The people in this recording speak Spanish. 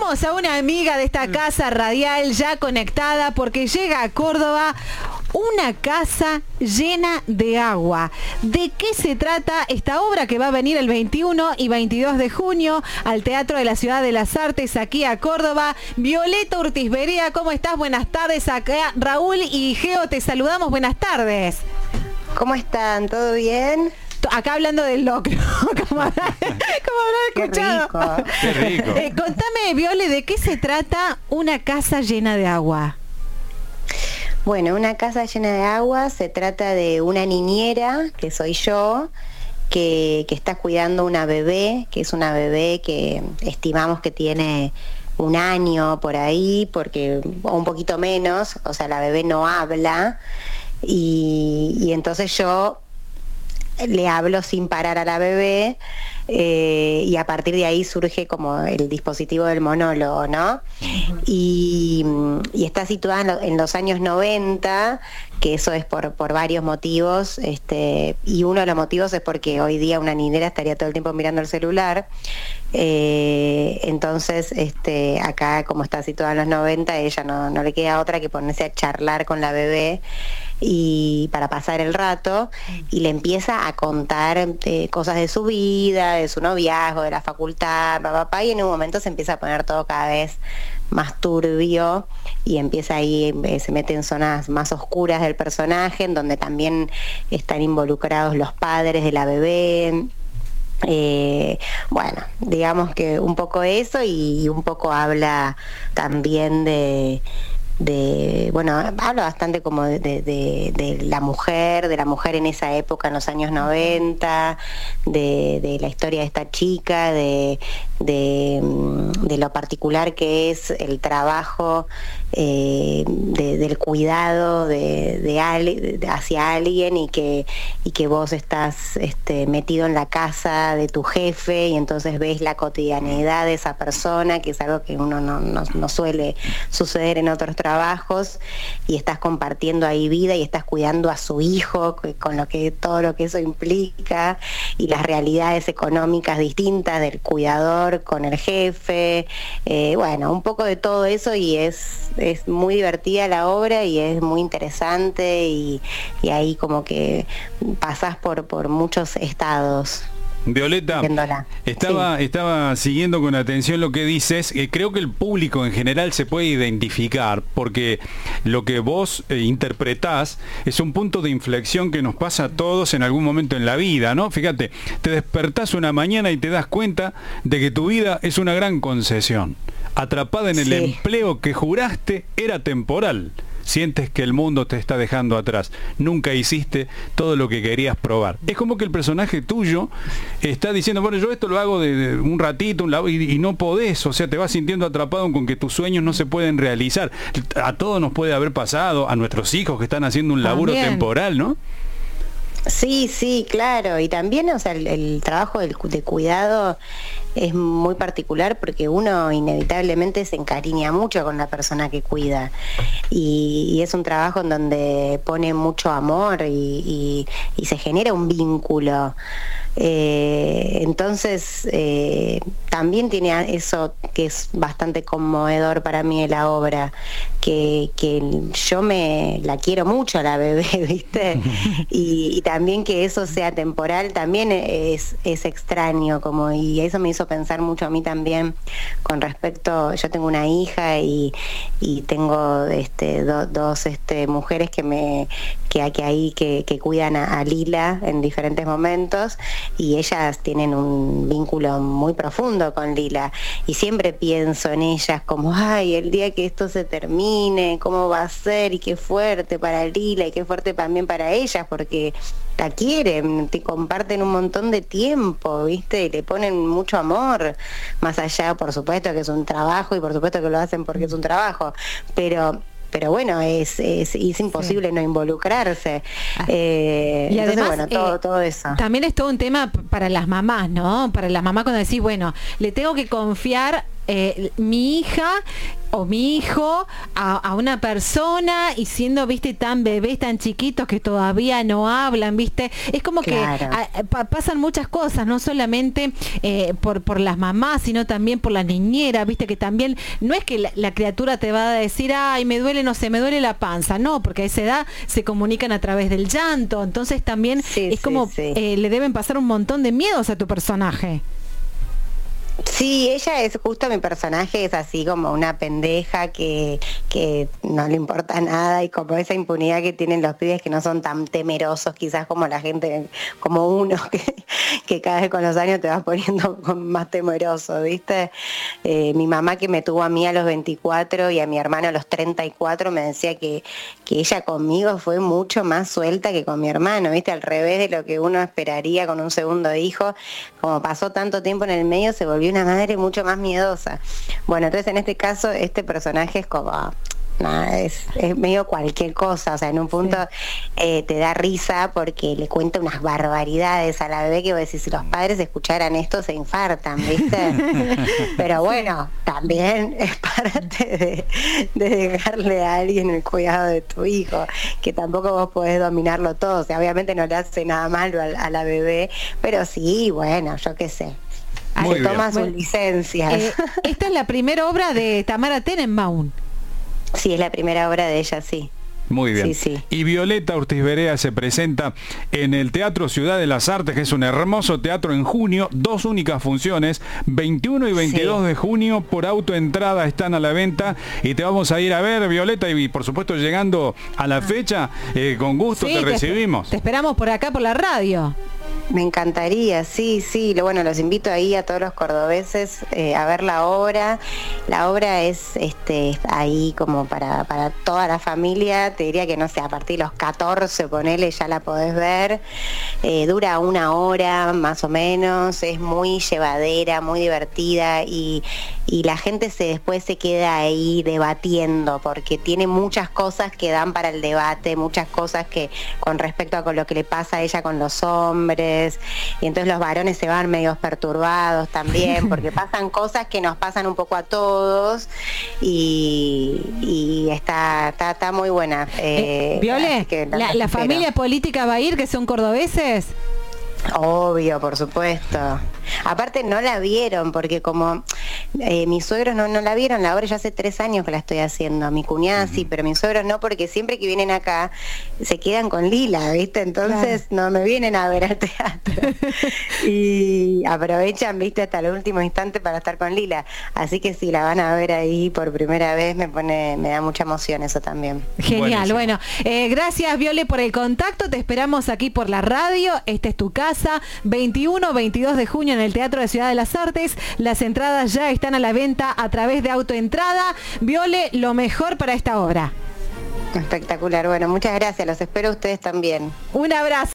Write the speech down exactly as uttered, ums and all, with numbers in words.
tenemos a una amiga de esta casa radial ya conectada porque llega a Córdoba una casa llena de agua. ¿De qué se trata esta obra que va a venir el veintiuno y veintidós de junio al Teatro de la Ciudad de las Artes aquí a Córdoba? Violeta Urtiz Berea, ¿cómo estás? Buenas tardes. Acá Raúl y Geo te saludamos. Buenas tardes. ¿Cómo están? ¿Todo bien? Acá hablando del locro, como habrán escuchado. Qué rico. Qué rico. Eh, contame, Viole, ¿de qué se trata una casa llena de agua? Bueno, una casa llena de agua se trata de una niñera, que soy yo, que, que está cuidando una bebé, que es una bebé que estimamos que tiene un año por ahí, porque o un poquito menos, o sea, la bebé no habla, y, y entonces yo le hablo sin parar a la bebé, eh, y a partir de ahí surge como el dispositivo del monólogo, ¿no? Y, y está situada en, lo, en los años noventa, que eso es por, por varios motivos, este, y uno de los motivos es porque hoy día una niñera estaría todo el tiempo mirando el celular, eh, entonces este, acá como está situada en los noventa, ella no, no le queda otra que ponerse a charlar con la bebé y para pasar el rato, y le empieza a contar eh, cosas de su vida, de su noviazgo, de la facultad, papá, papá, y en un momento se empieza a poner todo cada vez más turbio y empieza ahí, eh, se mete en zonas más oscuras del personaje, en donde también están involucrados los padres de la bebé. Eh, bueno, digamos que un poco eso, y, y un poco habla también de de, bueno, habla bastante como de, de, de la mujer, de la mujer en esa época, en los años noventa, de, de la historia de esta chica, de, de, de lo particular que es el trabajo, eh, de, del cuidado de, de, ali, de hacia alguien, y que, y que vos estás este, metido en la casa de tu jefe, y entonces ves la cotidianidad de esa persona, que es algo que uno no, no, no suele suceder en otros trabajos, y estás compartiendo ahí vida y estás cuidando a su hijo con lo que todo lo que eso implica, y las realidades económicas distintas del cuidador con el jefe, eh, bueno, un poco de todo eso, y es, es muy divertida la obra y es muy interesante, y, y ahí como que pasás por, por muchos estados. Violeta, estaba, sí. estaba siguiendo con atención lo que dices. Eh, creo que el público en general se puede identificar, porque lo que vos eh, interpretás es un punto de inflexión que nos pasa a todos en algún momento en la vida, ¿no? Fíjate, te despertás una mañana y te das cuenta de que tu vida es una gran concesión. Atrapada en el sí. empleo que juraste era temporal. Sientes que el mundo te está dejando atrás. Nunca hiciste todo lo que querías probar. Es como que el personaje tuyo está diciendo, bueno, yo esto lo hago de, de un ratito, un lado, y, y no podés. O sea, te vas sintiendo atrapado con que tus sueños no se pueden realizar. A todos nos puede haber pasado, a nuestros hijos que están haciendo un laburo También. temporal, ¿no? Sí, sí, claro, y también, o sea, el, el trabajo del, de cuidado es muy particular, porque uno inevitablemente se encariña mucho con la persona que cuida, y, y es un trabajo en donde pone mucho amor, y, y, y se genera un vínculo. Eh, entonces eh, también tiene eso que es bastante conmovedor para mí de la obra, que, que yo me la quiero mucho a la bebé, ¿viste? y, y también que eso sea temporal también es, es extraño, como, y eso me hizo pensar mucho a mí también con respecto, yo tengo una hija y, y tengo este, do, dos este, mujeres que me que, que ahí que, que cuidan a, a Lila en diferentes momentos, y ellas tienen un vínculo muy profundo con Lila, y siempre pienso en ellas como, ay, el día que esto se termine, cómo va a ser, y qué fuerte para Lila, y qué fuerte también para ellas, porque la quieren, te comparten un montón de tiempo, ¿viste? Y le ponen mucho amor, más allá, por supuesto, que es un trabajo, y por supuesto que lo hacen porque es un trabajo, pero... pero bueno, es, es, es imposible sí. no involucrarse. Eh, y entonces, además, bueno, todo, eh, todo eso. También es todo un tema para las mamás, ¿no? Para las mamás cuando decís, bueno, le tengo que confiar eh, mi hija o mi hijo a, a una persona y siendo, viste, tan bebés, tan chiquitos que todavía no hablan, viste, es como claro. que a, pa, pasan muchas cosas, no solamente eh, por, por las mamás, sino también por la niñera, viste, que también no es que la, la criatura te va a decir, ay, me duele, no sé, me duele la panza, no, porque a esa edad se comunican a través del llanto, entonces también sí, es sí, como sí. Eh, le deben pasar un montón de miedos a tu personaje. Sí, ella es justo mi personaje, es así como una pendeja que, que no le importa nada y como esa impunidad que tienen los pibes que no son tan temerosos quizás como la gente, como uno que, que cada vez con los años te vas poniendo más temeroso, ¿viste? Eh, mi mamá que me tuvo a mí a los veinticuatro y a mi hermano a los treinta y cuatro me decía que, que ella conmigo fue mucho más suelta que con mi hermano, ¿viste? Al revés de lo que uno esperaría con un segundo hijo, como pasó tanto tiempo en el medio se volvió una madre mucho más miedosa. Bueno, entonces en este caso este personaje es como nada, es, es medio cualquier cosa, o sea, en un punto sí. eh, te da risa porque le cuenta unas barbaridades a la bebé que vos decís, si los padres escucharan esto se infartan, ¿viste? Pero bueno, también es parte de, de dejarle a alguien el cuidado de tu hijo, que tampoco vos podés dominarlo todo, o sea, obviamente no le hace nada malo a, a la bebé, pero sí, bueno, yo qué sé. Muy se toma sus licencias. Eh, esta es la primera obra de Tamara Tenenbaum. Sí, es la primera obra de ella, sí. Muy bien. Sí, sí. Y Violeta Ortiz Berea se presenta en el Teatro Ciudad de las Artes, que es un hermoso teatro en junio, dos únicas funciones, veintiuno y veintidós sí. de junio, por autoentrada están a la venta y te vamos a ir a ver, Violeta, y por supuesto llegando a la fecha, eh, con gusto sí, te recibimos. Te esperamos por acá, por la radio. Me encantaría, sí, sí. Bueno, los invito ahí a todos los cordobeses eh, a ver la obra. La obra es este, ahí como para, para toda la familia. Te diría que, no sé, a partir de los catorce, ponele, ya la podés ver. Eh, dura una hora más o menos. Es muy llevadera, muy divertida y, y la gente se después se queda ahí debatiendo porque tiene muchas cosas que dan para el debate, muchas cosas que con respecto a con lo que le pasa a ella con los hombres. Y entonces los varones se van medio perturbados también porque pasan cosas que nos pasan un poco a todos y, y está, está, está muy buena. Eh, eh, Viole, la, la, la familia política va a ir, que son cordobeses. Obvio, por supuesto. Aparte no la vieron porque como eh, mis suegros no, no la vieron, la obra ya hace tres años que la estoy haciendo, mi cuñada sí, pero mis suegros no, porque siempre que vienen acá se quedan con Lila, ¿viste? Entonces claro. no me vienen a ver al teatro y aprovechan, ¿viste? Hasta el último instante para estar con Lila, así que si la van a ver ahí por primera vez me pone, me da mucha emoción eso también. Genial, bueno, eh, gracias Viole por el contacto, te esperamos aquí por la radio, esta es tu casa, veintiuno, veintidós de junio en el Teatro de Ciudad de las Artes. Las entradas ya están a la venta a través de autoentrada. Viole, lo mejor para esta obra. Espectacular. Bueno, muchas gracias. Los espero a ustedes también. Un abrazo.